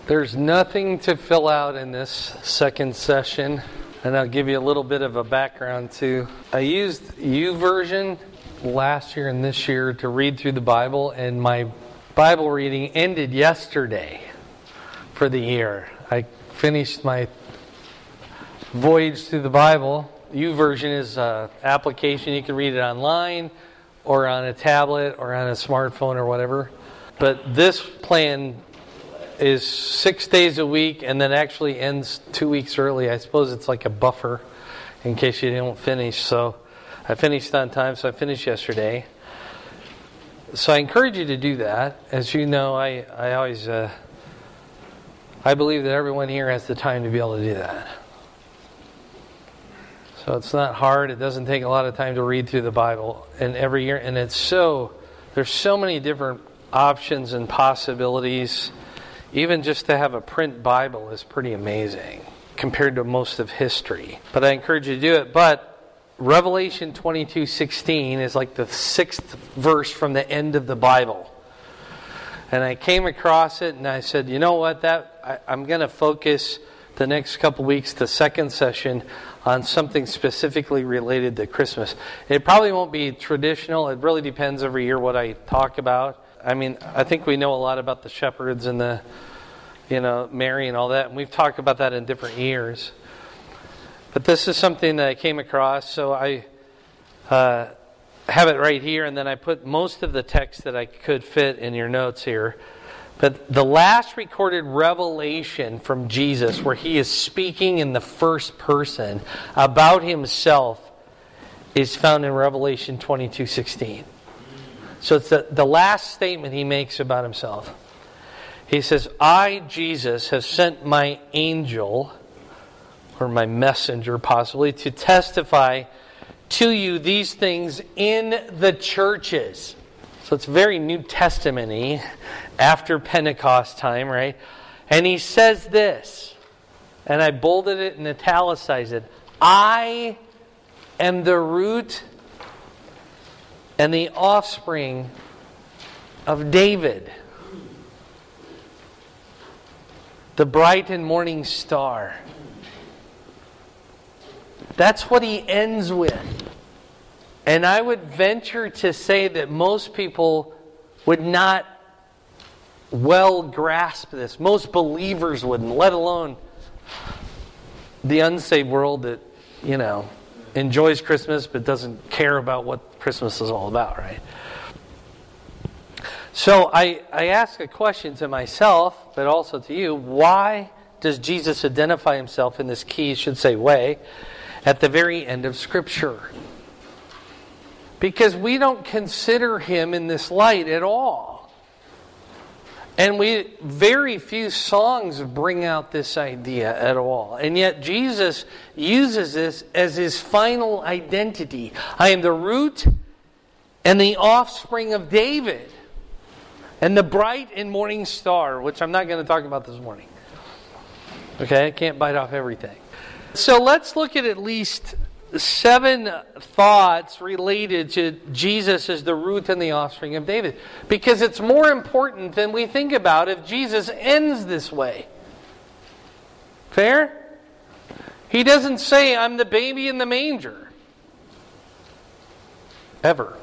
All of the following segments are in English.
There's nothing to fill out in this second session, and I'll give you a little bit of a background too. I used YouVersion last year and this year to read through the Bible, and my Bible reading ended yesterday for the year. I finished my voyage through the Bible. YouVersion is an application. You can read it online or on a tablet or on a smartphone or whatever. But this plan is 6 days a week and then actually ends 2 weeks early. I suppose it's like a buffer in case you don't finish. So I finished on time, so I finished yesterday. So I encourage you to do that. As you know, I always I believe that everyone here has the time to be able to do that. So it's not hard. It doesn't take a lot of time to read through the Bible. And every year, and there's so many different options and possibilities. Even just to have a print Bible is pretty amazing compared to most of history. But I encourage you to do it. But Revelation 22:16 is like the 6th verse from the end of the Bible. And I came across it and I said, you know what, I'm going to focus the next couple weeks, the second session, on something specifically related to Christmas. It probably won't be traditional. It really depends every year what I talk about. I mean, I think we know a lot about the shepherds and the, Mary and all that. And we've talked about that in different years. But this is something that I came across. So I have it right here. And then I put most of the text that I could fit in your notes here. But the last recorded revelation from Jesus, where he is speaking in the first person about himself, is found in Revelation 22:16. So it's the last statement he makes about himself. He says, I, Jesus, have sent my angel, or my messenger possibly, to testify to you these things in the churches. So it's very New Testament-y, after Pentecost time, right? And he says this, and I bolded it and italicized it, I am the root and the offspring of David, the bright and morning star. That's what he ends with. And I would venture to say that most people would not well grasp this. Most believers wouldn't, let alone the unsaved world that, enjoys Christmas but doesn't care about what Christmas is all about, right? So I ask a question to myself, but also to you. Why does Jesus identify himself in this key, should say way, at the very end of Scripture? Because we don't consider him in this light at all. And very few songs bring out this idea at all. And yet Jesus uses this as his final identity. I am the root and the offspring of David. And the bright and morning star, which I'm not going to talk about this morning. Okay, I can't bite off everything. So let's look at least 7 thoughts related to Jesus as the root and the offspring of David. Because it's more important than we think about if Jesus ends this way. Fair? He doesn't say, I'm the baby in the manger. Ever.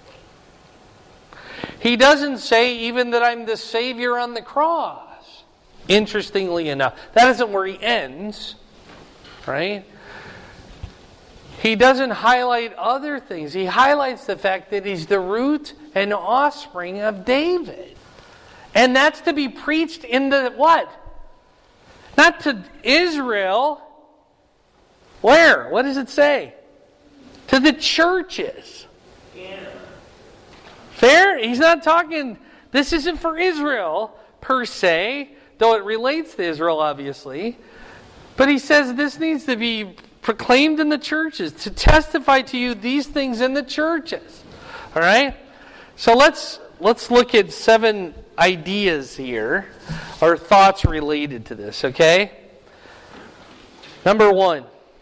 He doesn't say even that I'm the Savior on the cross. Interestingly enough. That isn't where he ends. Right? He doesn't highlight other things. He highlights the fact that he's the root and offspring of David. And that's to be preached in the what? Not to Israel. Where? What does it say? To the churches. Yeah. Fair? He's not talking, this isn't for Israel per se, though it relates to Israel obviously. But he says this needs to be proclaimed in the churches, to testify to you these things in the churches. All right? So let's look at 7 ideas here, or thoughts related to this, okay? Number 1,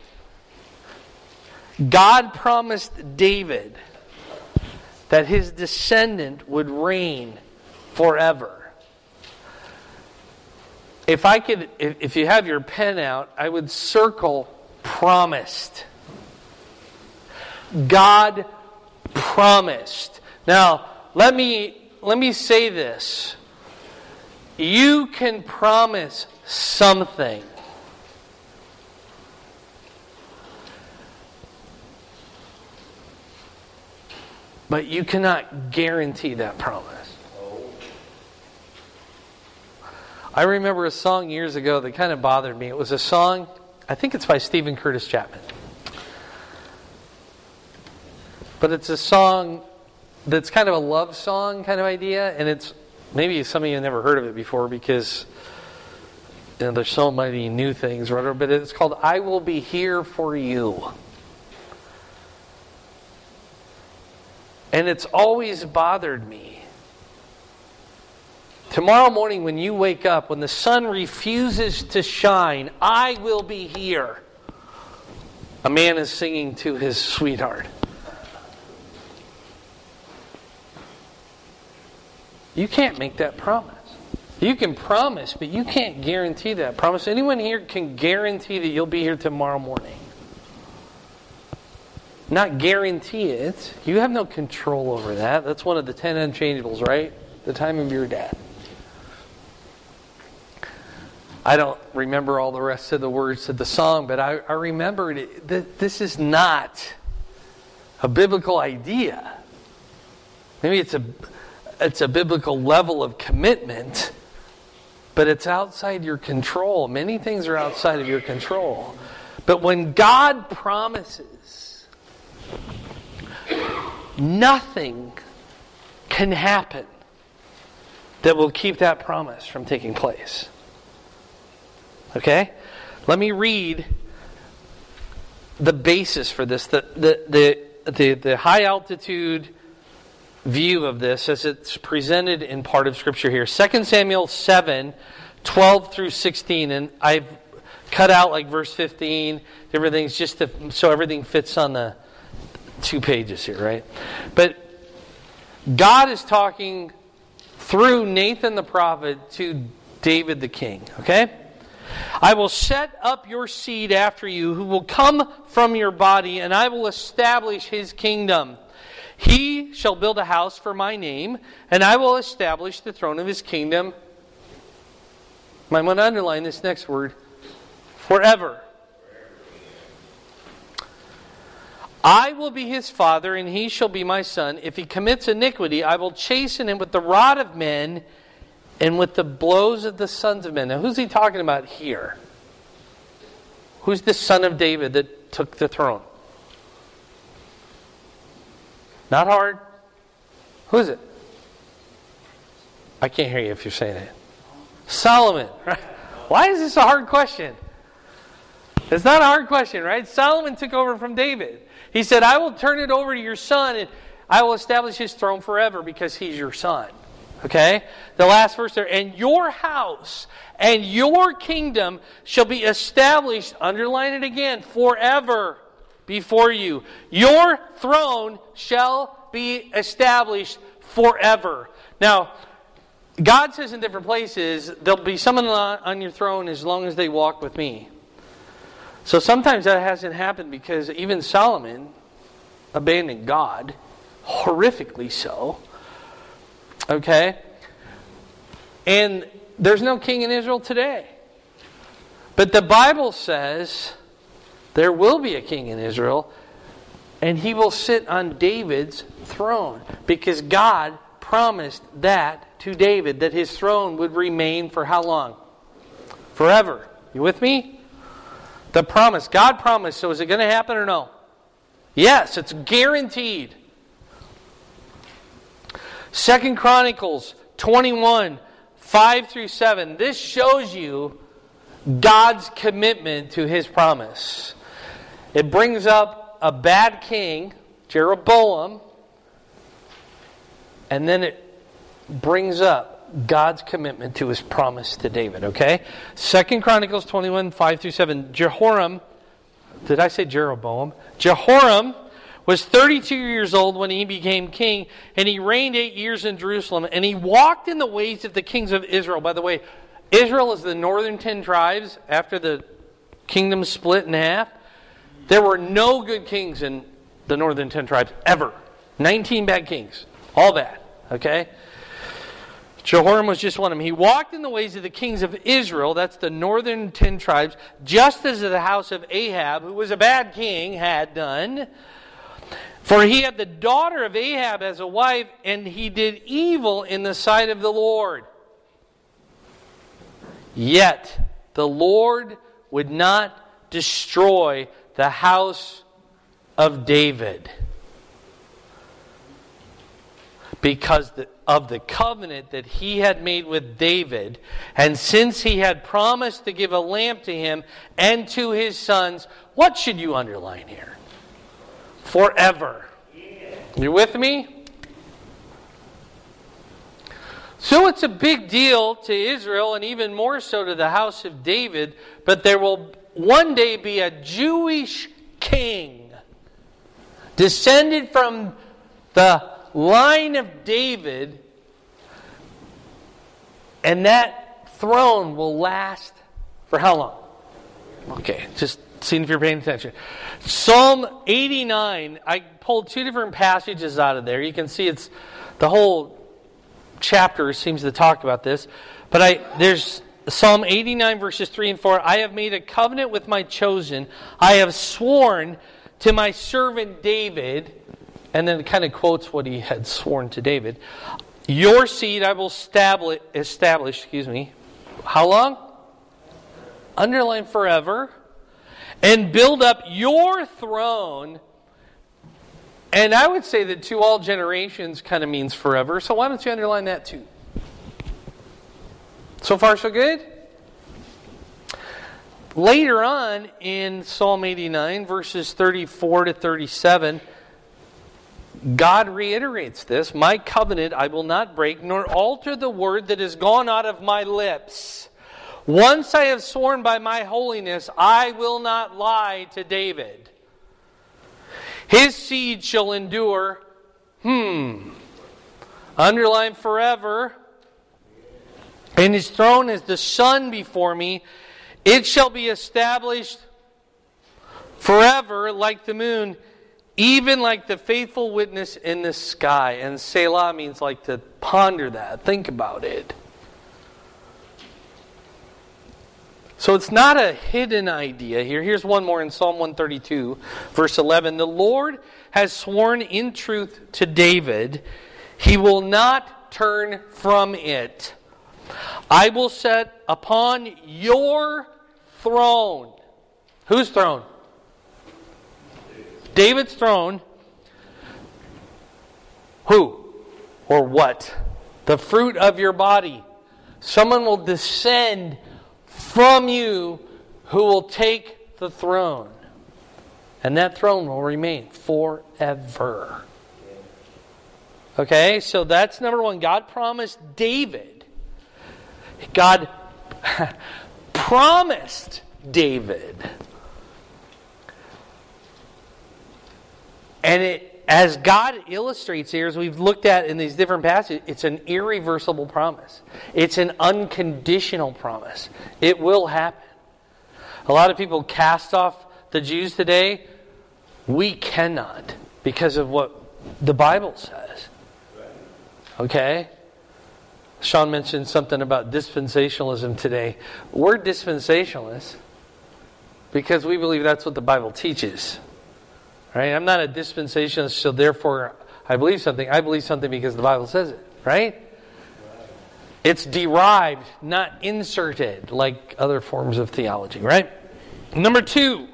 God promised David that his descendant would reign forever. if you have your pen out, I would circle promised. God promised. Now, let me say this. You can promise something. But you cannot guarantee that promise. I remember a song years ago that kind of bothered me. It was a song, I think it's by Stephen Curtis Chapman. But it's a song that's kind of a love song kind of idea. And it's, maybe some of you have never heard of it before because there's so many new things. But it's called I Will Be Here For You. And it's always bothered me. Tomorrow morning when you wake up, when the sun refuses to shine, I will be here. A man is singing to his sweetheart. You can't make that promise. You can promise, but you can't guarantee that promise. Anyone here can guarantee that you'll be here tomorrow morning? Not guarantee it. You have no control over that. That's one of the 10 unchangeables, right? The time of your death. I don't remember all the rest of the words of the song, but I remembered that this is not a biblical idea. Maybe it's a biblical level of commitment, but it's outside your control. Many things are outside of your control. But when God promises, nothing can happen that will keep that promise from taking place. Okay? Let me read the basis for this. The high altitude view of this as it's presented in part of Scripture here. 2 Samuel 7, 12 through 16. And I've cut out like verse 15, different things, just so everything fits on the 2 pages here, right? But God is talking through Nathan the prophet to David the king, okay? I will set up your seed after you, who will come from your body, and I will establish his kingdom. He shall build a house for my name, and I will establish the throne of his kingdom. I'm going to underline this next word. Forever. I will be his father, and he shall be my son. If he commits iniquity, I will chasten him with the rod of men and with the blows of the sons of men. Now, who's he talking about here? Who's the son of David that took the throne? Not hard. Who is it? I can't hear you if you're saying it. Solomon. Right? Why is this a hard question? It's not a hard question, right? Solomon took over from David. He said, I will turn it over to your son, and I will establish his throne forever because he's your son. Okay? The last verse there. And your house and your kingdom shall be established, underline it again, forever before you. Your throne shall be established forever. Now, God says in different places, there'll be someone on your throne as long as they walk with me. So sometimes that hasn't happened because even Solomon abandoned God, horrifically so. Okay? And there's no king in Israel today. But the Bible says there will be a king in Israel, and he will sit on David's throne. Because God promised that to David, that his throne would remain for how long? Forever. You with me? The promise. God promised. So is it going to happen or no? Yes, it's guaranteed. 2 Chronicles 21, 5 through 7. This shows you God's commitment to his promise. It brings up a bad king, Jeroboam, and then it brings up God's commitment to his promise to David, okay? 2 Chronicles 21, 5 through 7. Jehoram, did I say Jeroboam? Jehoram was 32 years old when he became king, and he reigned 8 years in Jerusalem, and he walked in the ways of the kings of Israel. By the way, Israel is the northern 10 tribes after the kingdom split in half. There were no good kings in the northern 10 tribes ever. 19 bad kings. All bad. Okay? Jehoram was just one of them. He walked in the ways of the kings of Israel, that's the northern 10 tribes, just as the house of Ahab, who was a bad king, had done. For he had the daughter of Ahab as a wife, and he did evil in the sight of the Lord. Yet the Lord would not destroy the house of David because of the covenant that he had made with David, and since he had promised to give a lamp to him and to his sons. What should you underline here? Forever. You with me? So it's a big deal to Israel, and even more so to the house of David, but there will one day be a Jewish king descended from the line of David, and that throne will last for how long? Okay, just seeing if you're paying attention. Psalm 89, I pulled two different passages out of there. You can see it's the whole chapter seems to talk about this. But there's Psalm 89 verses 3 and 4. I have made a covenant with my chosen. I have sworn to my servant David. And then it kind of quotes what he had sworn to David. Your seed I will establish, how long? Underline forever. And build up your throne. And I would say that to all generations kind of means forever. So why don't you underline that too? So far so good? Later on in Psalm 89, verses 34 to 37, God reiterates this. My covenant I will not break, nor alter the word that has gone out of my lips. Once I have sworn by my holiness, I will not lie to David. His seed shall endure. Underline forever. And his throne is the sun before me. It shall be established forever like the moon, even like the faithful witness in the sky. And Selah means like to ponder that. Think about it. So it's not a hidden idea here. Here's one more in Psalm 132, verse 11. The Lord has sworn in truth to David. He will not turn from it. I will set upon your throne. Whose throne? David's throne. Who? Or what? The fruit of your body. Someone will descend from you who will take the throne. And that throne will remain forever. Okay, so that's number one. God promised David. God promised David. And as God illustrates here, as we've looked at in these different passages, it's an irreversible promise. It's an unconditional promise. It will happen. A lot of people cast off the Jews today. We cannot, because of what the Bible says. Okay? Sean mentioned something about dispensationalism today. We're dispensationalists because we believe that's what the Bible teaches. Right? I'm not a dispensationalist, so therefore I believe something. I believe something because the Bible says it. Right? It's derived, not inserted like other forms of theology. Right? Number two.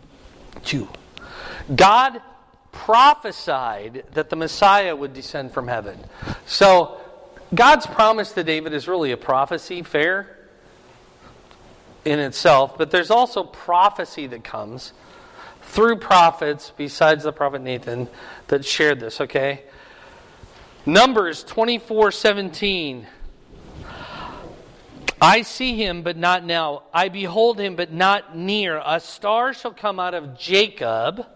God prophesied that the Messiah would descend from heaven. So God's promise to David is really a prophecy, fair in itself, but there's also prophecy that comes through prophets besides the prophet Nathan that shared this, okay? Numbers 24:17. I see him, but not now. I behold him, but not near. A star shall come out of Jacob,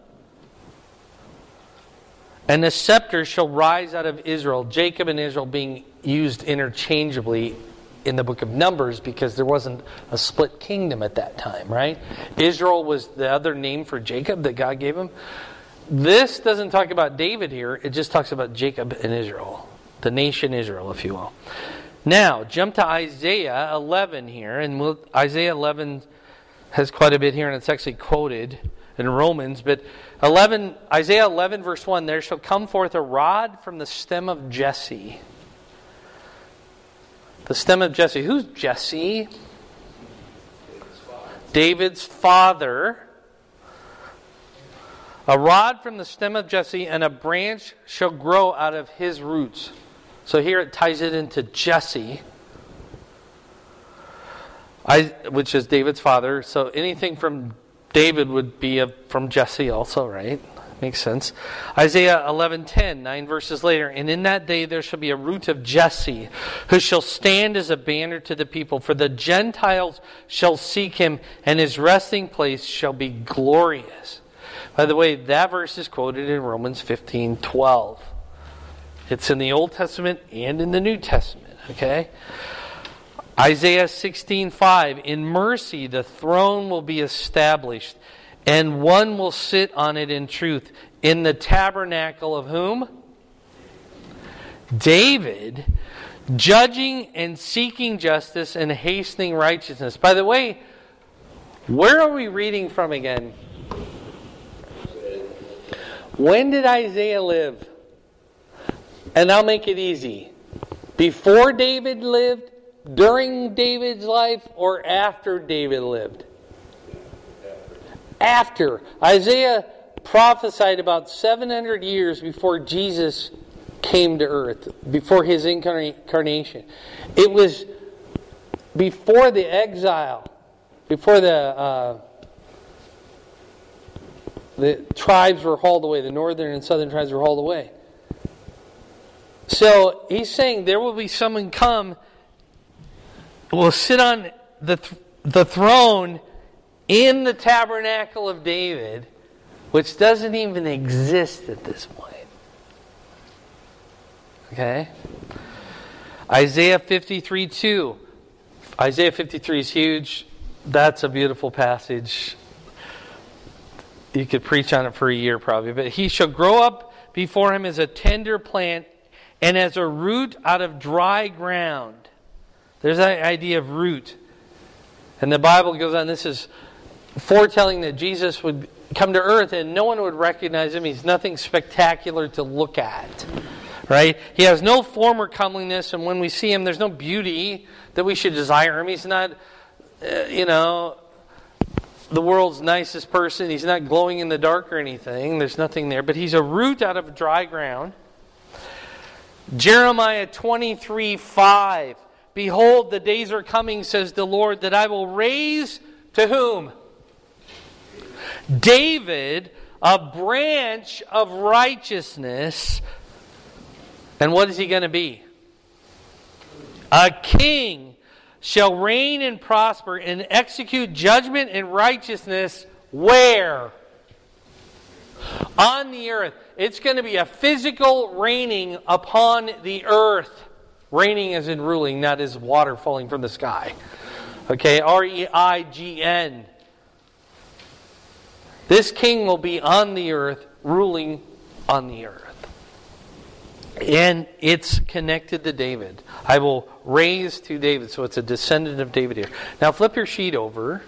and a scepter shall rise out of Israel. Jacob and Israel being used interchangeably in the book of Numbers because there wasn't a split kingdom at that time, right? Israel was the other name for Jacob that God gave him. This doesn't talk about David here. It just talks about Jacob and Israel. The nation Israel, if you will. Now, jump to Isaiah 11 here. And Isaiah 11 has quite a bit here, and it's actually quoted in Romans. But Isaiah 11 verse 1, there shall come forth a rod from the stem of Jesse. The stem of Jesse. Who's Jesse? David's father. A rod from the stem of Jesse, and a branch shall grow out of his roots. So here it ties it into Jesse, which is David's father. So anything from David would be from Jesse also, right? Makes sense. Isaiah 11:10, 9 verses later. And in that day there shall be a root of Jesse, who shall stand as a banner to the people. For the Gentiles shall seek him, and his resting place shall be glorious. By the way, that verse is quoted in Romans 15:12. It's in the Old Testament and in the New Testament. Okay? Isaiah 16:5. In mercy the throne will be established, and one will sit on it in truth. In the tabernacle of whom? David, judging and seeking justice and hastening righteousness. By the way, where are we reading from again? When did Isaiah live? And I'll make it easy. Before David lived, during David's life, or after David lived? After. Isaiah prophesied about 700 years before Jesus came to earth, before his incarnation. It was before the exile, before the tribes were hauled away, the northern and southern tribes were hauled away. So he's saying there will be someone come who will sit on the throne in the tabernacle of David, which doesn't even exist at this point. Okay? Isaiah 53:2. Isaiah 53 is huge. That's a beautiful passage. You could preach on it for a year probably. But he shall grow up before him as a tender plant and as a root out of dry ground. There's that idea of root. And the Bible goes on, this is foretelling that Jesus would come to earth and no one would recognize him. He's nothing spectacular to look at. Right? He has no form or comeliness, and when we see him, there's no beauty that we should desire him. He's not, the world's nicest person. He's not glowing in the dark or anything. There's nothing there. But he's a root out of dry ground. Jeremiah 23:5. Behold, the days are coming, says the Lord, that I will raise to whom? David, a branch of righteousness. And what is he going to be? A king shall reign and prosper and execute judgment and righteousness where? On the earth. It's going to be a physical reigning upon the earth. Reigning as in ruling, not as water falling from the sky. Okay, R-E-I-G-N. This king will be on the earth, ruling on the earth. And it's connected to David. I will raise to David. So it's a descendant of David here. Now flip your sheet over.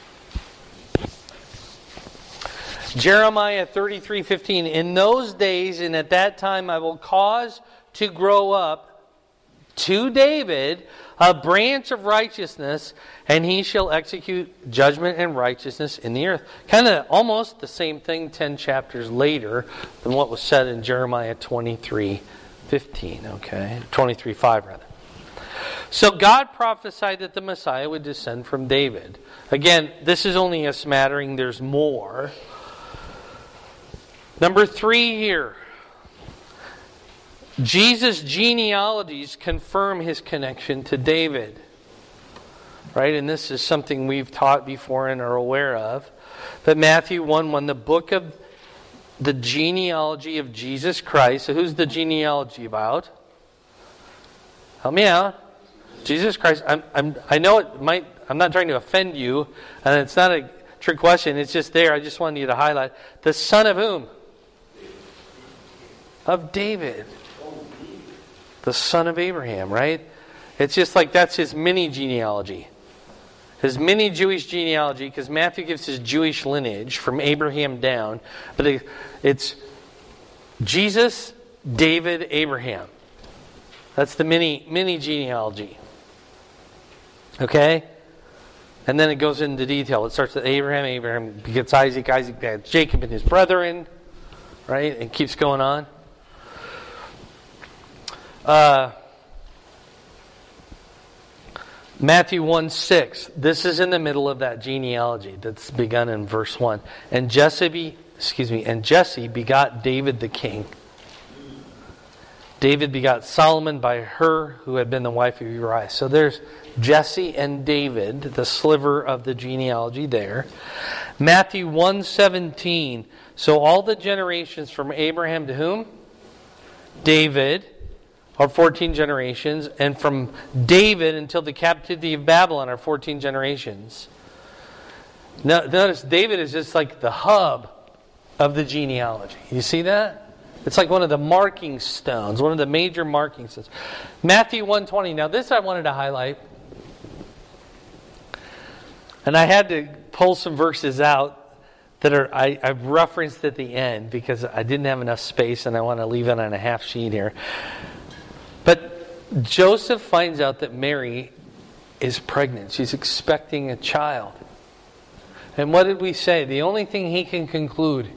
Jeremiah 33:15. In those days and at that time I will cause to grow up to David a branch of righteousness, and he shall execute judgment and righteousness in the earth. Kind of almost the same thing 10 chapters later than what was said in Jeremiah 23:15, okay? 23:5 rather. So God prophesied that the Messiah would descend from David. Again, this is only a smattering, there's more. Number 3 here. Jesus' genealogies confirm his connection to David. Right? And this is something we've taught before and are aware of. But Matthew 1:1, the book of the genealogy of Jesus Christ. So who's the genealogy about? Help me out. Jesus Christ. I know it might. I'm not trying to offend you, and it's not a trick question. It's just there. I just wanted you to highlight the son of whom? Of David, the son of Abraham. Right? It's just like that's his mini genealogy. His mini Jewish genealogy, because Matthew gives his Jewish lineage from Abraham down, but it's Jesus, David, Abraham. That's the mini genealogy. Okay? And then it goes into detail. It starts with Abraham. Abraham begets Isaac. Isaac begets Jacob and his brethren. Right? And keeps going on. Matthew 1:6. This is in the middle of that genealogy that's begun in verse 1. And Jesse begot David the king. David begot Solomon by her who had been the wife of Uriah. So there's Jesse and David, the sliver of the genealogy there. Matthew 1:17. So all the generations from Abraham to whom? David. Are 14 generations, and from David until the captivity of Babylon are 14 generations. Now, notice David is just like the hub of the genealogy. You see that? It's like one of the marking stones, one of the major marking stones. Matthew 1:20. Now this I wanted to highlight. And I had to pull some verses out that I've referenced at the end because I didn't have enough space and I want to leave it on a half sheet here. But Joseph finds out that Mary is pregnant. She's expecting a child. And what did we say? The only thing he can conclude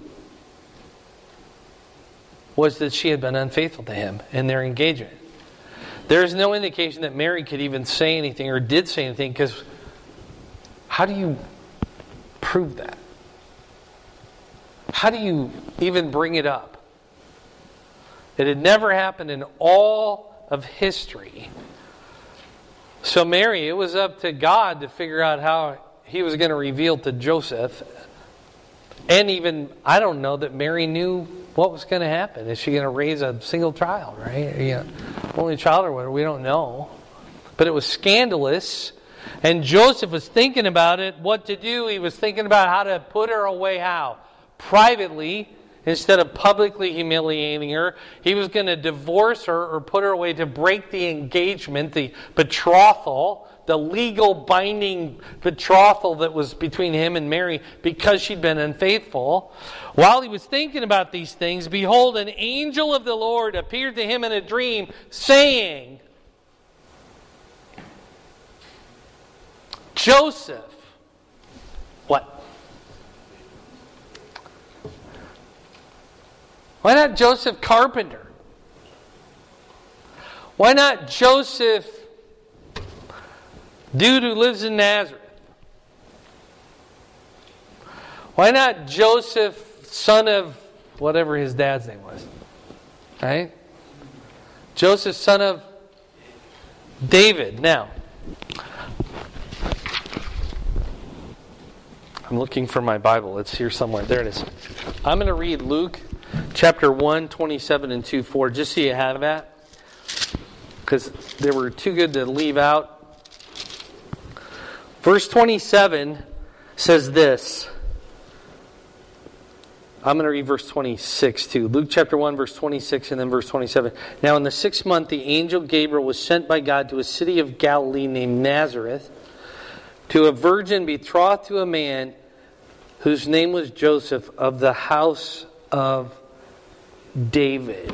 was that she had been unfaithful to him in their engagement. There is no indication that Mary could even say anything or did say anything, because how do you prove that? How do you even bring it up? It had never happened in all of history. So Mary, it was up to God to figure out how he was going to reveal to Joseph. And even, I don't know that Mary knew what was going to happen. Is she going to raise a single child, right? Only child or whatever, we don't know. But it was scandalous. And Joseph was thinking about it, what to do. He was thinking about how to put her away, how? Privately, instead of publicly humiliating her. He was going to divorce her or put her away to break the engagement, the betrothal, the legal binding betrothal that was between him and Mary because she'd been unfaithful. While he was thinking about these things, behold, an angel of the Lord appeared to him in a dream, saying, Joseph, what? Why not Joseph Carpenter? Why not Joseph, dude who lives in Nazareth? Why not Joseph, son of whatever his dad's name was? Right? Joseph, son of David. Now, I'm looking for my Bible. It's here somewhere. There it is. I'm going to read Luke chapter 1, 27 and 2:4, just so you have that. Because they were too good to leave out. Verse 27 says this. I'm going to read verse 26 too. Luke chapter 1, verse 26 and then verse 27. Now in the 6th month, the angel Gabriel was sent by God to a city of Galilee named Nazareth, to a virgin betrothed to a man whose name was Joseph, of the house of David.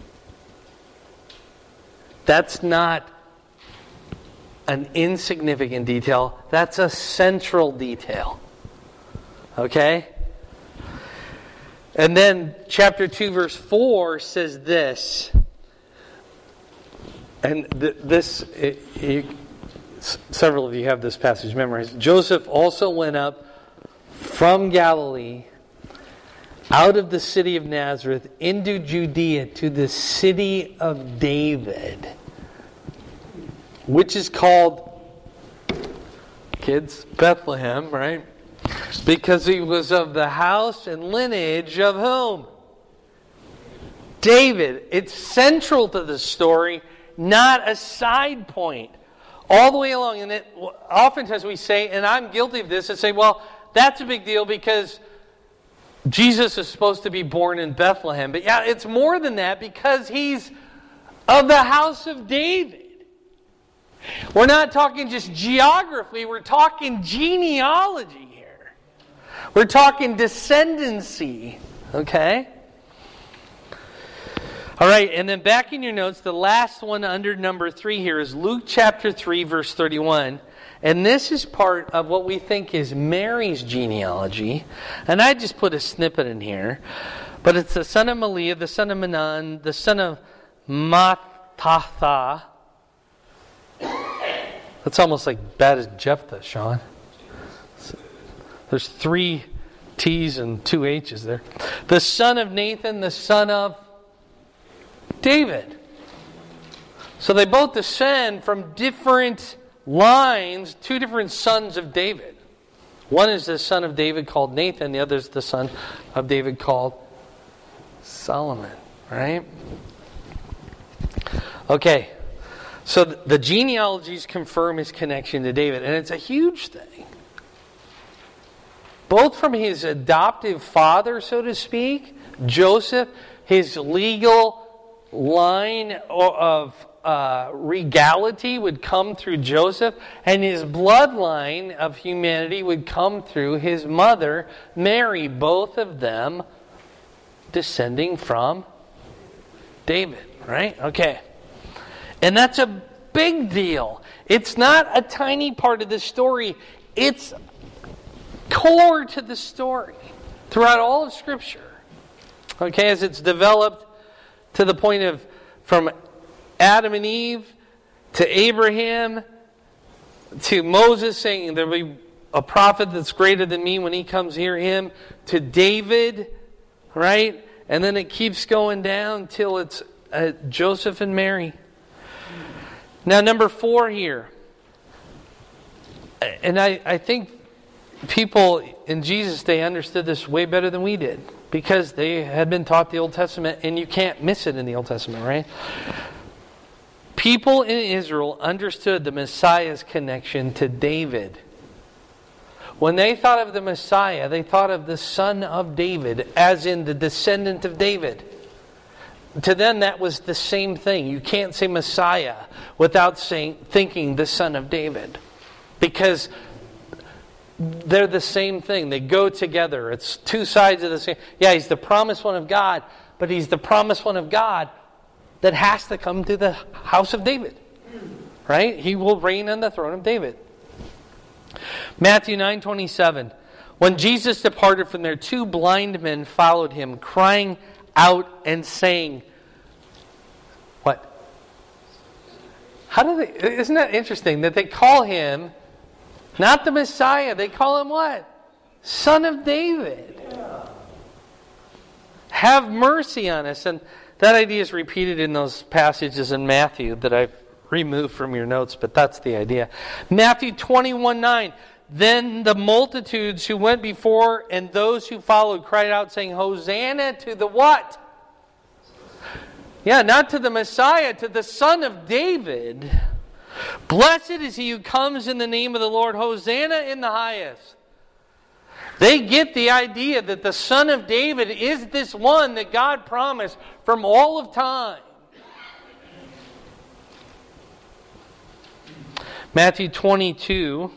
That's not an insignificant detail. That's a central detail. Okay? And then chapter 2 verse 4 says this. And several of you have this passage memorized. Joseph also went up from Galilee, out of the city of Nazareth, into Judea, to the city of David, which is called, kids, Bethlehem, right? Because he was of the house and lineage of whom? David. It's central to the story, not a side point. All the way along. And oftentimes we say, and I'm guilty of this, and say, well, that's a big deal because Jesus is supposed to be born in Bethlehem. But yeah, it's more than that because he's of the house of David. We're not talking just geography, we're talking genealogy here. We're talking descendancy. Okay? All right, and then back in your notes, the last one under number 3 here is Luke chapter 3, verse 31. And this is part of what we think is Mary's genealogy. And I just put a snippet in here. But it's the son of Maliah, the son of Menon, the son of Mattatha. That's almost like bad as Jephthah, Sean. There's 3 T's and 2 H's there. The son of Nathan, the son of David. So they both descend from different lines, 2 different sons of David. One is the son of David called Nathan, the other is the son of David called Solomon, right? Okay, so the genealogies confirm his connection to David, and it's a huge thing. Both from his adoptive father, so to speak, Joseph, his legal line of regality would come through Joseph, and his bloodline of humanity would come through his mother, Mary, both of them descending from David, right? Okay. And that's a big deal. It's not a tiny part of the story. It's core to the story throughout all of Scripture. Okay, as it's developed to the point of from Adam and Eve to Abraham to Moses saying there'll be a prophet that's greater than me when he comes, hear him, to David, right? And then it keeps going down till it's Joseph and Mary. Now, number 4 here. And I think people in Jesus' day understood this way better than we did because they had been taught the Old Testament, and you can't miss it in the Old Testament, right? People in Israel understood the Messiah's connection to David. When they thought of the Messiah, they thought of the son of David, as in the descendant of David. To them, that was the same thing. You can't say Messiah without thinking the son of David. Because they're the same thing. They go together. It's 2 sides of the same. Yeah, he's the promised one of God, but he's the promised one of God that has to come to the house of David. Right? He will reign on the throne of David. Matthew 9:27. When Jesus departed from there, 2 blind men followed him, crying out and saying, what? How do they? Isn't that interesting that they call him not the Messiah? They call him what? Son of David. Yeah. Have mercy on us. And that idea is repeated in those passages in Matthew that I've removed from your notes, but that's the idea. Matthew 21:9. Then the multitudes who went before and those who followed cried out, saying, Hosanna to the what? Yeah, not to the Messiah, to the Son of David. Blessed is he who comes in the name of the Lord. Hosanna in the highest. They get the idea that the Son of David is this one that God promised from all of time. Matthew 22.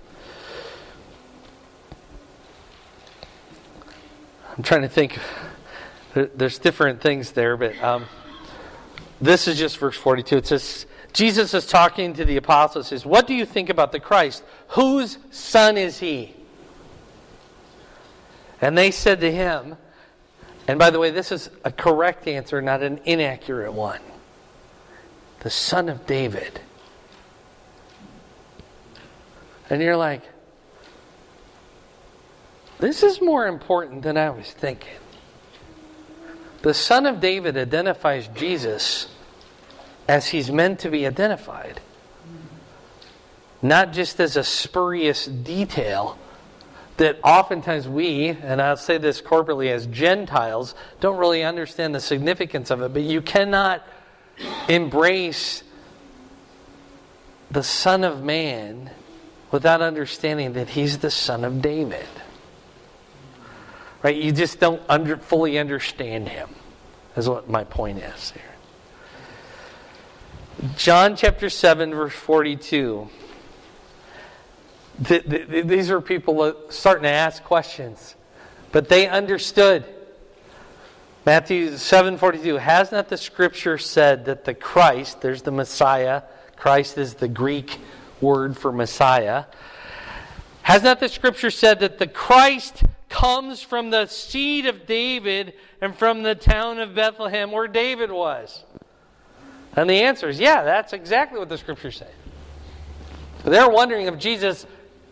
I'm trying to think. There's different things there, but this is just verse 42. It says, Jesus is talking to the apostles. Says, what do you think about the Christ? Whose son is he? And they said to him, and by the way, this is a correct answer, not an inaccurate one. The Son of David. And you're like, this is more important than I was thinking. The Son of David identifies Jesus as he's meant to be identified. Not just as a spurious detail that oftentimes we, and I'll say this corporately as Gentiles, don't really understand the significance of it. But you cannot embrace the Son of Man without understanding that He's the Son of David. Right? You just don't fully understand Him, is what my point is here. John chapter 7, verse 42. These are people starting to ask questions, but they understood. Matthew 7:42. Has not the Scripture said that the Christ, there's the Messiah, Christ is the Greek word for Messiah. Has not the Scripture said that the Christ comes from the seed of David and from the town of Bethlehem where David was? And the answer is, yeah, that's exactly what the Scriptures say. They're wondering if Jesus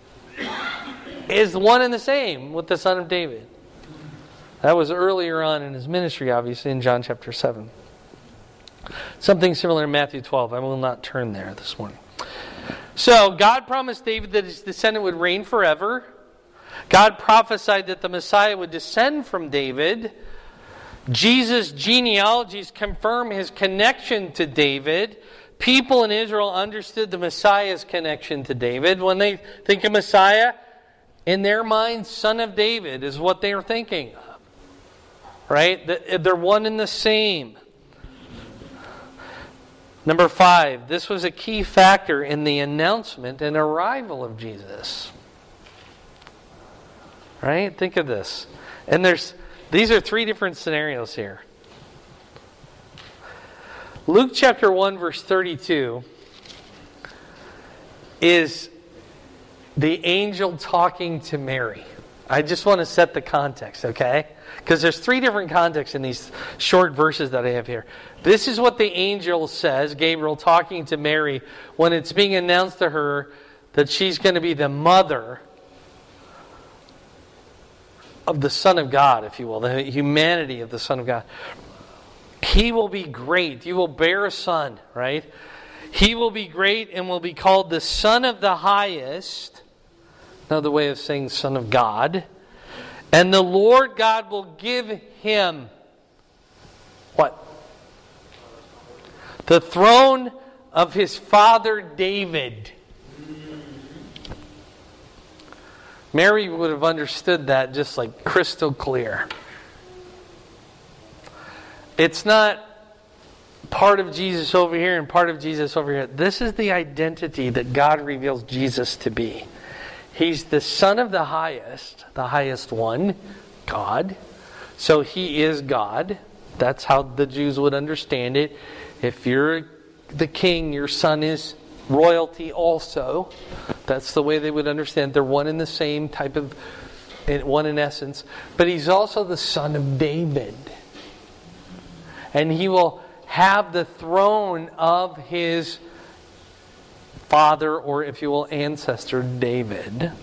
is one and the same with the Son of David. That was earlier on in His ministry, obviously, in John chapter 7. Something similar in Matthew 12. I will not turn there this morning. So, God promised David that his descendant would reign forever. God prophesied that the Messiah would descend from David. Jesus' genealogies confirm His connection to David. People in Israel understood the Messiah's connection to David. When they think of Messiah, in their mind, Son of David is what they are thinking of. Right? They're one and the same. Number 5, this was a key factor in the announcement and arrival of Jesus. Right? Think of this. And these are 3 different scenarios here. Luke chapter 1 verse 32 is the angel talking to Mary. I just want to set the context, okay? Because there's 3 different contexts in these short verses that I have here. This is what the angel says, Gabriel talking to Mary, when it's being announced to her that she's going to be the mother of the Son of God, if you will, the humanity of the Son of God. He will be great. You will bear a son, right? He will be great and will be called the Son of the Highest. Another way of saying Son of God. And the Lord God will give him what? The throne of his father David. Mary would have understood that just like crystal clear. It's not part of Jesus over here and part of Jesus over here. This is the identity that God reveals Jesus to be. He's the Son of the highest one, God. So He is God. That's how the Jews would understand it. If you're the king, your son is royalty also. That's the way they would understand. They're one in the same type of, one in essence. But He's also the Son of David. And He will have the throne of His father, or if you will, ancestor, David.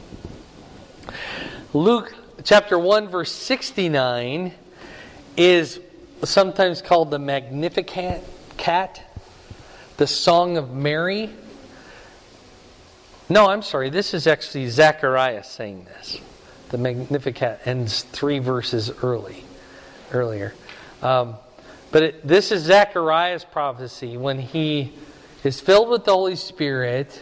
Luke chapter 1 verse 69 is sometimes called the Magnificat, the Song of Mary. No, I'm sorry, this is actually Zechariah saying this. The Magnificat ends 3 verses earlier. But this is Zechariah's prophecy when he is filled with the Holy Spirit.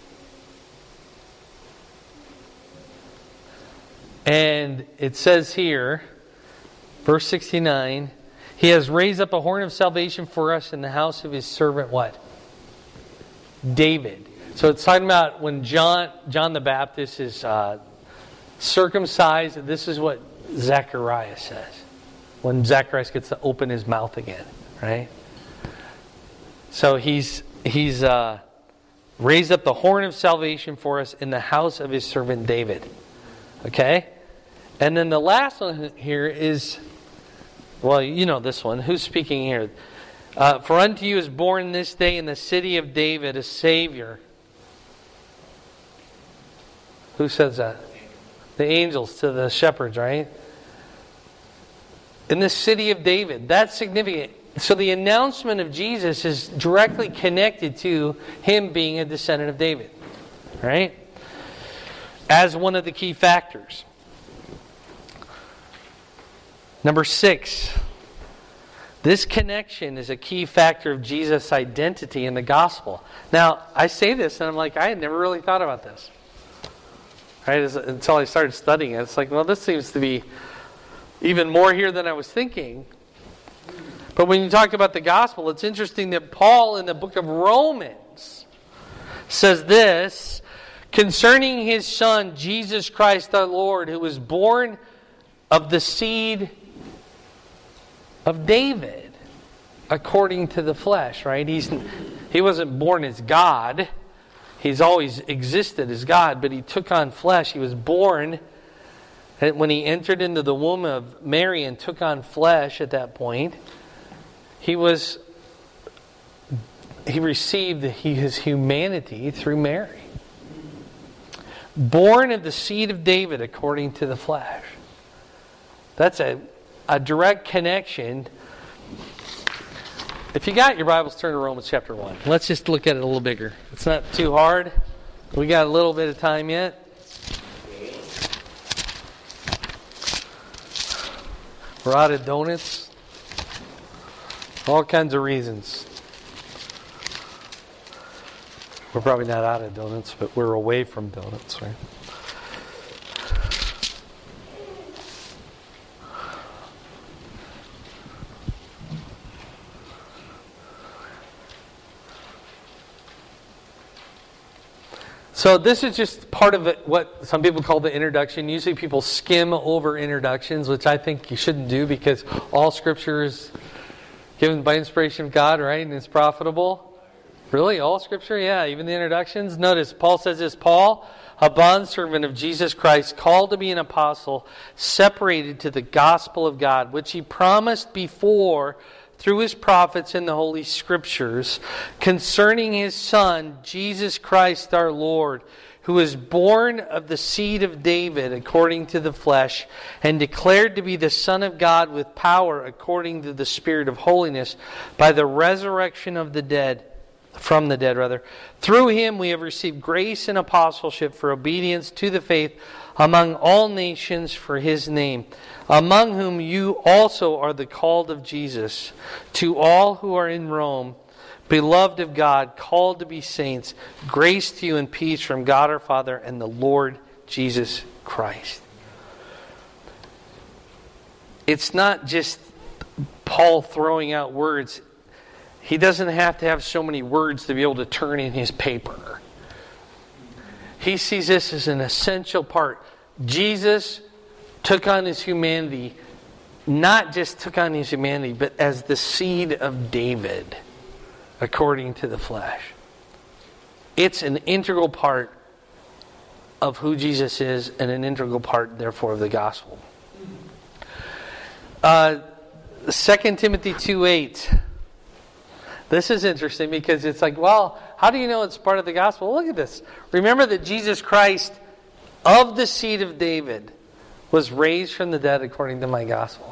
And it says here, verse 69, He has raised up a horn of salvation for us in the house of His servant, what? David. So it's talking about when John the Baptist is circumcised. This is what Zechariah says. When Zacharias gets to open his mouth again, right? So he's raised up the horn of salvation for us in the house of His servant David. Okay? And then the last one here is, well, you know this one. Who's speaking here? For unto you is born this day in the city of David a Savior. Who says that? The angels to the shepherds, right? In the city of David. That's significant. So the announcement of Jesus is directly connected to Him being a descendant of David. Right? As one of the key factors. Number 6. This connection is a key factor of Jesus' identity in the gospel. Now, I say this and I'm like, I had never really thought about this. Right? Until I started studying it. It's like, well, this seems to be even more here than I was thinking. But when you talk about the gospel, it's interesting that Paul in the book of Romans says this concerning his Son, Jesus Christ our Lord, who was born of the seed of David, according to the flesh, right? He wasn't born as God. He's always existed as God, but he took on flesh. He was born, and when he entered into the womb of Mary and took on flesh at that point, he received his humanity through Mary. Born of the seed of David according to the flesh. That's a direct connection. If you got your Bibles, turn to Romans chapter 1. Let's just look at it a little bigger. It's not too hard. We got a little bit of time yet. We're out of donuts. All kinds of reasons. We're probably not out of donuts, but we're away from donuts, right? So this is just part of it, what some people call the introduction. Usually people skim over introductions, which I think you shouldn't do because all Scripture is given by inspiration of God, right? And it's profitable. Really? All Scripture? Yeah, even the introductions. Notice, Paul says this, Paul, a bondservant of Jesus Christ, called to be an apostle, separated to the gospel of God, which he promised before through his prophets in the Holy Scriptures, concerning his Son, Jesus Christ our Lord, who was born of the seed of David according to the flesh, and declared to be the Son of God with power according to the Spirit of holiness, by the resurrection of the dead, from the dead rather. Through him we have received grace and apostleship for obedience to the faith among all nations for his name, among whom you also are the called of Jesus. To all who are in Rome, beloved of God, called to be saints, grace to you and peace from God our Father and the Lord Jesus Christ. It's not just Paul throwing out words. He doesn't have to have so many words to be able to turn in his paper. He sees this as an essential part. Jesus took on his humanity, not just took on his humanity, but as the seed of David, according to the flesh. It's an integral part of who Jesus is, and an integral part, therefore, of the gospel. 2 Timothy 2:8. This is interesting because it's like, well, how do you know it's part of the gospel? Look at this. Remember that Jesus Christ, of the seed of David, was raised from the dead according to my gospel.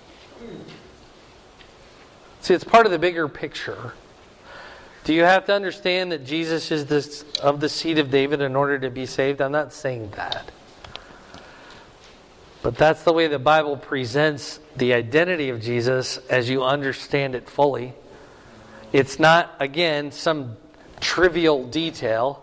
See, it's part of the bigger picture. Do you have to understand that Jesus is of the seed of David in order to be saved? I'm not saying that. But that's the way the Bible presents the identity of Jesus as you understand it fully. It's not, again, some trivial detail.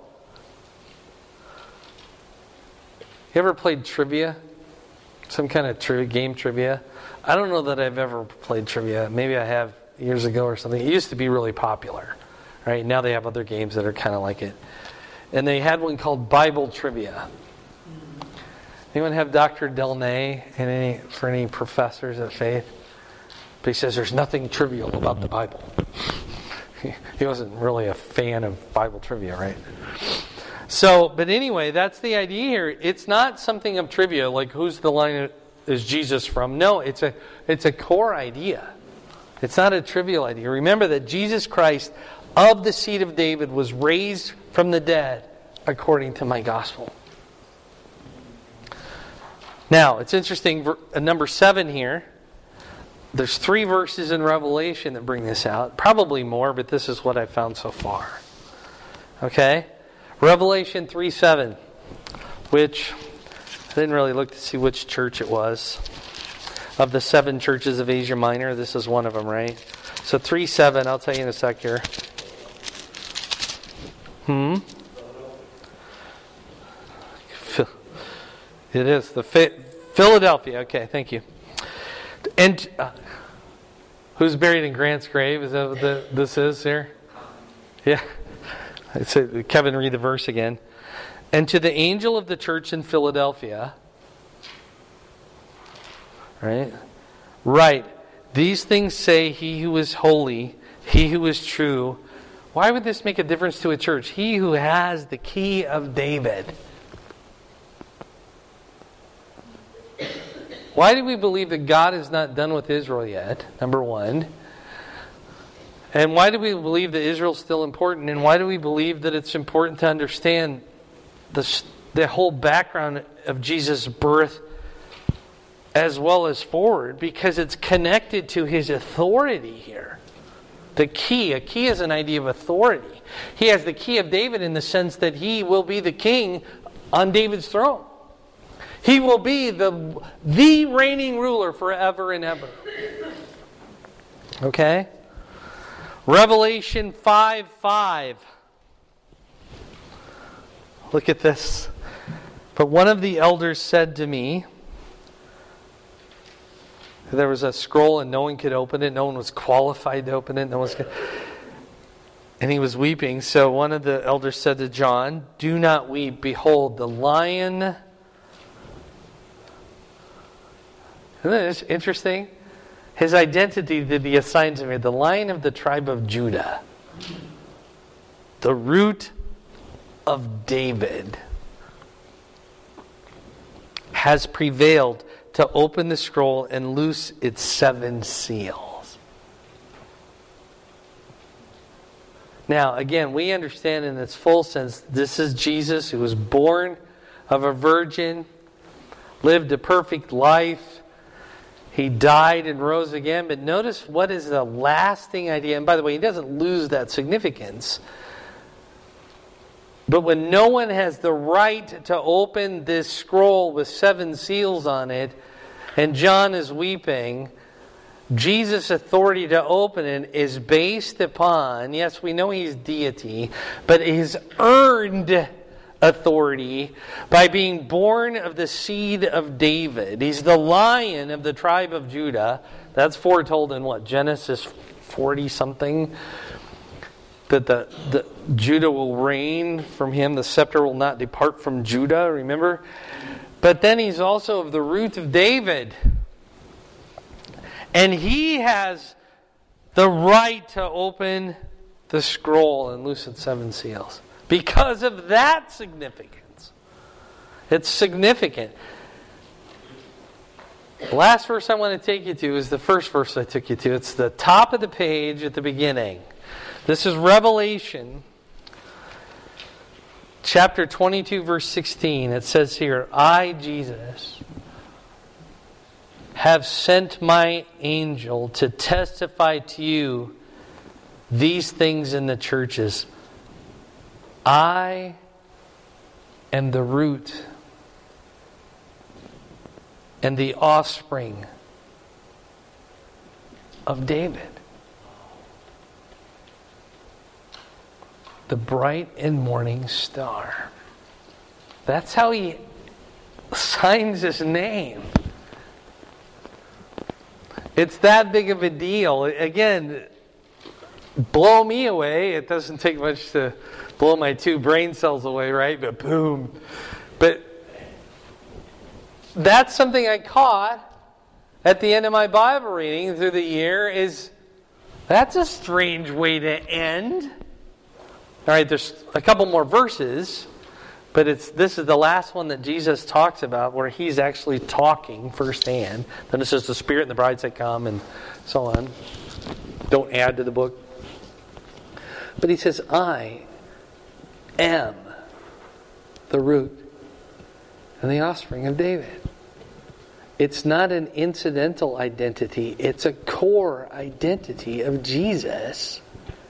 You ever played trivia? Some kind of game trivia? I don't know that I've ever played trivia. Maybe I have years ago or something. It used to be really popular. Right? Now they have other games that are kind of like it. And they had one called Bible Trivia. Anyone have Dr. Delnay for any professors of faith? But he says there's nothing trivial about the Bible. He wasn't really a fan of Bible trivia, right? So, but anyway, that's the idea here. It's not something of trivia, like who's the line is Jesus from? No, it's a core idea. It's not a trivial idea. Remember that Jesus Christ, of the seed of David, was raised from the dead according to my gospel. Now, it's interesting, number 7 here. There's 3 verses in Revelation that bring this out. Probably more, but this is what I found so far. Okay? Revelation 3:7, which I didn't really look to see which church it was. of the 7 churches of Asia Minor. This is one of them, right? So 3:7, I'll tell you in a sec here. It is the Philadelphia. Okay, thank you. And who's buried in Grant's grave? Is that what this is here? Yeah. So Kevin, read the verse again. And to the angel of the church in Philadelphia, right. These things say he who is holy, he who is true. Why would this make a difference to a church? He who has the key of David. Why do we believe that God is not done with Israel yet? Number one. And why do we believe that Israel is still important? And why do we believe that it's important to understand the whole background of Jesus' birth as well as forward? Because it's connected to his authority here. A key is an idea of authority. He has the key of David in the sense that he will be the king on David's throne. He will be the reigning ruler forever and ever. Okay? Revelation 5:5. Look at this. But one of the elders said to me, there was a scroll and no one could open it. No one was qualified to open it. And he was weeping. So one of the elders said to John, "Do not weep. Behold, the Lion..." Isn't that interesting? His identity that he assigned to me, the Lion of the tribe of Judah, the root of David, has prevailed to open the scroll and loose its 7 seals. Now, again, we understand in its full sense, this is Jesus who was born of a virgin, lived a perfect life. He died and rose again. But notice what is the lasting idea. And by the way, he doesn't lose that significance. But when no one has the right to open this scroll with 7 seals on it, and John is weeping, Jesus' authority to open it is based upon, yes, we know he's deity, but his earned authority by being born of the seed of David. He's the Lion of the tribe of Judah. That's foretold in what? Genesis 40 something. That the Judah will reign from him. The scepter will not depart from Judah, remember? But then he's also of the root of David. And he has the right to open the scroll and loose its 7 seals. Because of that significance. It's significant. The last verse I want to take you to is the first verse I took you to. It's the top of the page at the beginning. This is Revelation chapter 22, verse 16. It says here, "I, Jesus, have sent my angel to testify to you these things in the churches. I am the root and the offspring of David, the bright and morning star." That's how he signs his name. It's that big of a deal. Again, blow me away. It doesn't take much to blow my 2 brain cells away, right? But boom. But that's something I caught at the end of my Bible reading through the year is, that's a strange way to end. All right, there's a couple more verses, but this is the last one that Jesus talks about where he's actually talking firsthand. Then it says the Spirit and the bride say come and so on. Don't add to the book. But he says, I am the root and the offspring of David. It's not an incidental identity. It's a core identity of Jesus.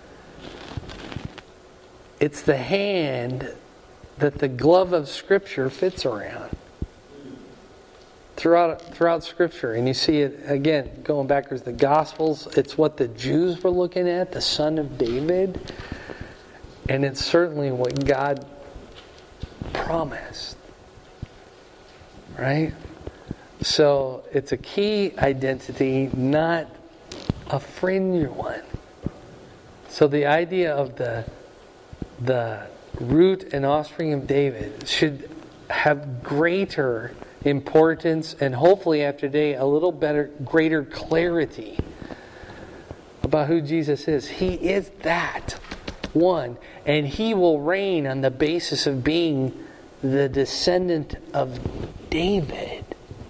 It's the hand that the glove of Scripture fits around. throughout Scripture. And you see it, again, going backwards, the Gospels. It's what the Jews were looking at, the Son of David. And it's certainly what God promised. Right? So it's a key identity, not a fringe one. So the idea of the root and offspring of David should have greater importance, and hopefully after today a little greater clarity about who Jesus is. He is that one, and He will reign on the basis of being the descendant of David,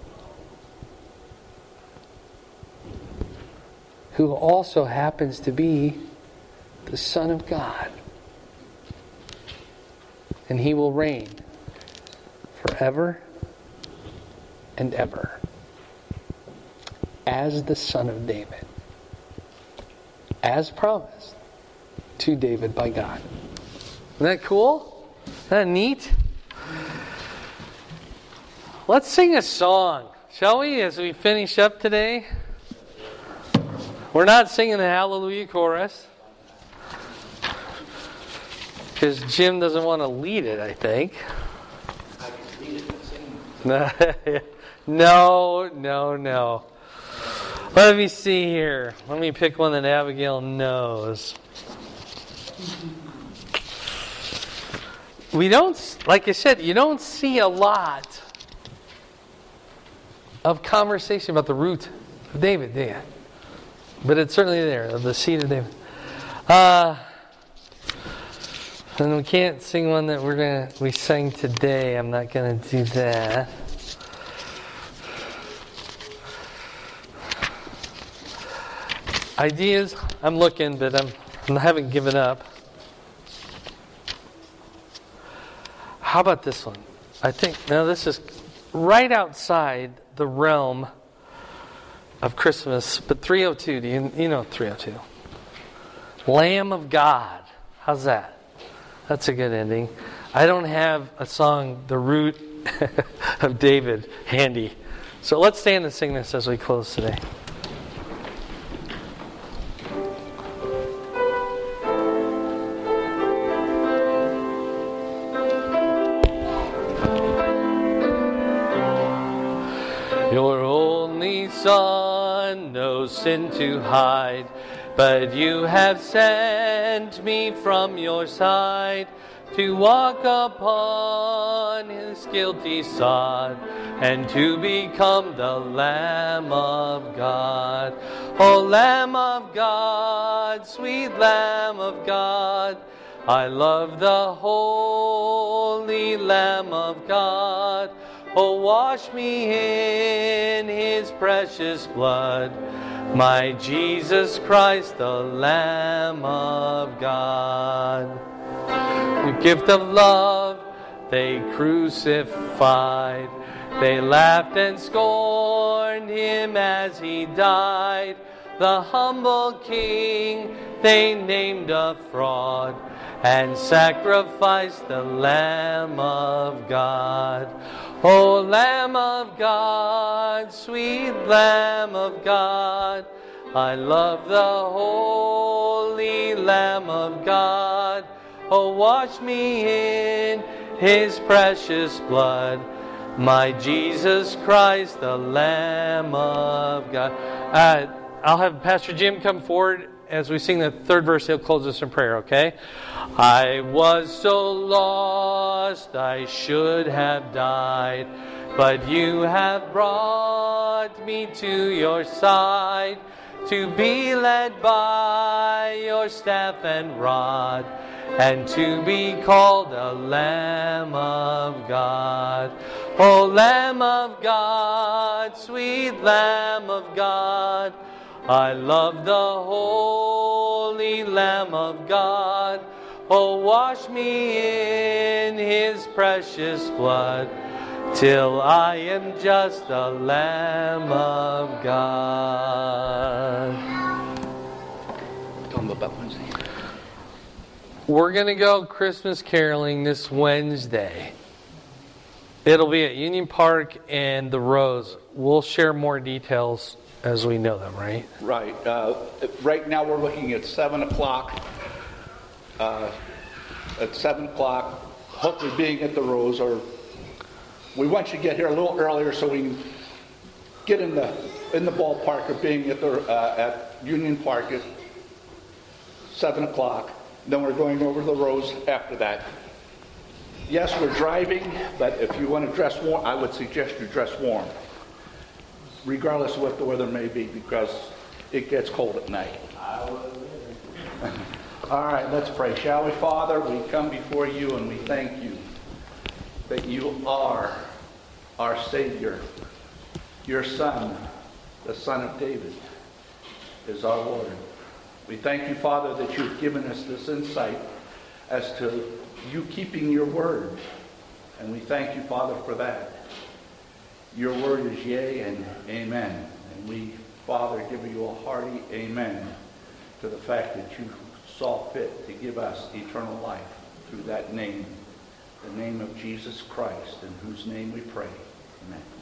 who also happens to be the Son of God. And He will reign forever and ever as the Son of David, as promised to David by God. Isn't that cool? Isn't that neat? Let's sing a song, shall we, as we finish up today? We're not singing the Hallelujah chorus, because Jim doesn't want to lead it, I think. I can lead it and sing. No. Let me see here. Let me pick one that Abigail knows. We don't, like I said, you don't see a lot of conversation about the root of David, do you? But it's certainly there, of the seed of David. And we can't sing one that we sang today. I'm not going to do that. Ideas, I'm looking, but I haven't given up. How about this one? I think, now this is right outside the realm of Christmas, but 302, you know 302? Lamb of God. How's that? That's a good ending. I don't have a song, The Root of David, handy. So let's stand and sing this as we close today. Your only Son, no sin to hide, but you have sent me from your side to walk upon His guilty sod and to become the Lamb of God. O Lamb of God, sweet Lamb of God, I love the holy Lamb of God. Oh, wash me in His precious blood, my Jesus Christ, the Lamb of God. The gift of love they crucified. They laughed and scorned Him as He died. The humble King they named a fraud and sacrificed the Lamb of God. O Lamb of God, sweet Lamb of God, I love the holy Lamb of God. Oh, wash me in His precious blood, my Jesus Christ, the Lamb of God. I'll have Pastor Jim come forward as we sing the third verse. He'll close us in prayer, okay? I was so lost, I should have died, but you have brought me to your side to be led by your staff and rod, and to be called a Lamb of God. O Lamb of God, sweet Lamb of God, I love the holy Lamb of God. Oh, wash me in His precious blood, till I am just a Lamb of God. We're going to go Christmas caroling this Wednesday. It'll be at Union Park and the Rose. We'll share more details as we know them, right? Right. Right now we're looking at 7 o'clock. At 7 o'clock, hopefully being at the Rose, or we want you to get here a little earlier so we can get in the ballpark of being at Union Park at 7 o'clock. Then we're going over to the Rose after that. Yes, we're driving, but if you want to dress warm, I would suggest you dress warm, regardless of what the weather may be, because it gets cold at night. All right, let's pray. Shall we? Father, we come before you and we thank you that you are our Savior. Your Son, the Son of David, is our Lord. We thank you, Father, that you've given us this insight as to you keeping your word. And we thank you, Father, for that. Your word is yea and amen. And we, Father, give you a hearty amen to the fact that you saw fit to give us eternal life through that name, the name of Jesus Christ, in whose name we pray. Amen.